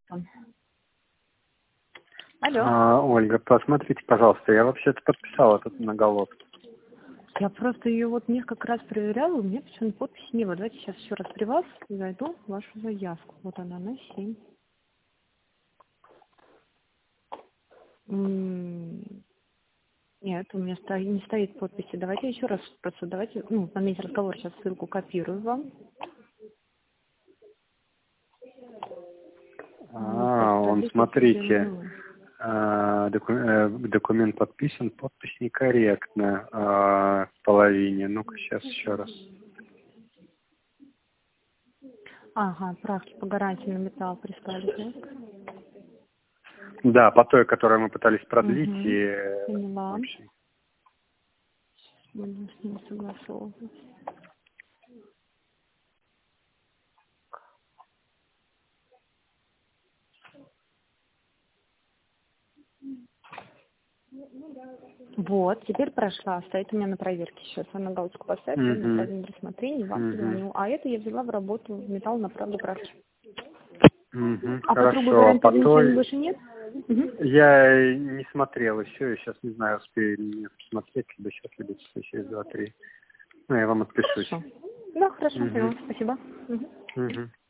Алло. Ольга, посмотрите, пожалуйста, я вообще-то подписал этот многолот. Я просто ее вот несколько раз проверяла, у меня почему-то подписи не было. Давайте сейчас еще раз при вас зайду в вашу заявку. Вот она на 7. Нет, у меня не стоит подписи. Давайте еще раз просто давайте, в моменте разговора сейчас ссылку копирую вам. Смотрите, документ подписан, подпись некорректная в половине. Ну-ка, сейчас еще раз. Ага, правки по гарантии на металл прислали, так? Да, по той, которую мы пытались продлить. Поняла. Вообще. Будем с ним согласовывать. Вот, теперь прошла, стоит у меня на проверке сейчас. Она галочку поставит, я направлю на рассмотрение, вам позвоню. А это я взяла в работу металл на правду правки. А по другой гарантии ничего больше нет? Я не смотрел еще, я сейчас не знаю, успею или нет посмотреть, либо сейчас, либо через 2-3. Ну, я вам отпишусь. Хорошо. Да, хорошо, поняла. Спасибо.